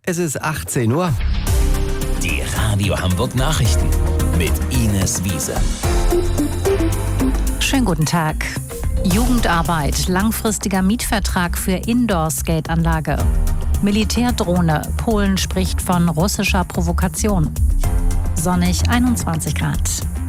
Es ist 18 Uhr. Die Radio Hamburg Nachrichten mit Ines Wiese. Schönen guten Tag. Jugendarbeit, langfristiger Mietvertrag für Indoor-Skate-Anlage. Militärdrohne, Polen spricht von russischer Provokation. Sonnig 21 Grad.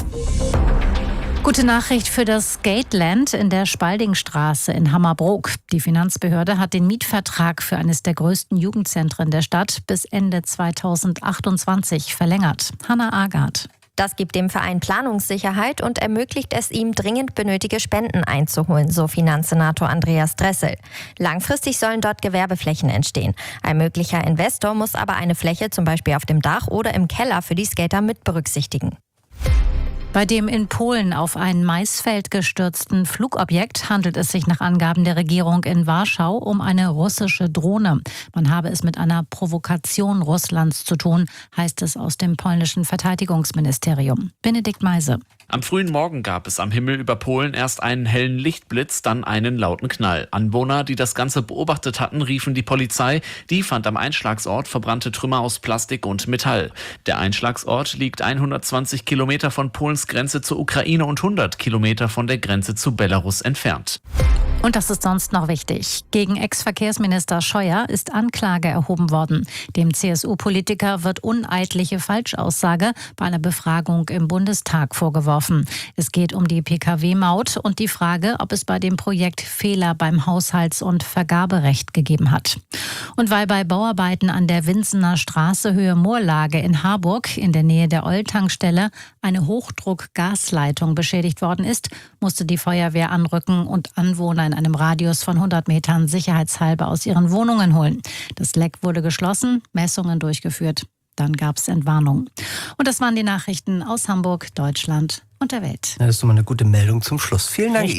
Gute Nachricht für das Skateland in der Spaldingstraße in Hammerbrook. Die Finanzbehörde hat den Mietvertrag für eines der größten Jugendzentren der Stadt bis Ende 2028 verlängert. Hanna Agard. Das gibt dem Verein Planungssicherheit und ermöglicht es ihm, dringend benötigte Spenden einzuholen, so Finanzsenator Andreas Dressel. Langfristig sollen dort Gewerbeflächen entstehen. Ein möglicher Investor muss aber eine Fläche zum Beispiel auf dem Dach oder im Keller für die Skater mit berücksichtigen. Bei dem in Polen auf ein Maisfeld gestürzten Flugobjekt handelt es sich nach Angaben der Regierung in Warschau um eine russische Drohne. Man habe es mit einer Provokation Russlands zu tun, heißt es aus dem polnischen Verteidigungsministerium. Benedikt Meise. Am frühen Morgen gab es am Himmel über Polen erst einen hellen Lichtblitz, dann einen lauten Knall. Anwohner, die das Ganze beobachtet hatten, riefen die Polizei. Die fand am Einschlagsort verbrannte Trümmer aus Plastik und Metall. Der Einschlagsort liegt 120 Kilometer von Polens Grenze zur Ukraine und 100 Kilometer von der Grenze zu Belarus entfernt. Und das ist sonst noch wichtig. Gegen Ex-Verkehrsminister Scheuer ist Anklage erhoben worden. Dem CSU-Politiker wird uneidliche Falschaussage bei einer Befragung im Bundestag vorgeworfen. Es geht um die Pkw-Maut und die Frage, ob es bei dem Projekt Fehler beim Haushalts- und Vergaberecht gegeben hat. Und weil bei Bauarbeiten an der Winsener Straße Höhe Moorlage in Harburg in der Nähe der Oll-Tankstelle eine Hochdruck-Gasleitung beschädigt worden ist, musste die Feuerwehr anrücken und Anwohner in einem Radius von 100 Metern sicherheitshalber aus ihren Wohnungen holen. Das Leck wurde geschlossen, Messungen durchgeführt. Dann gab es Entwarnung. Und das waren die Nachrichten aus Hamburg, Deutschland und der Welt. Das ist doch mal eine gute Meldung zum Schluss. Vielen Dank.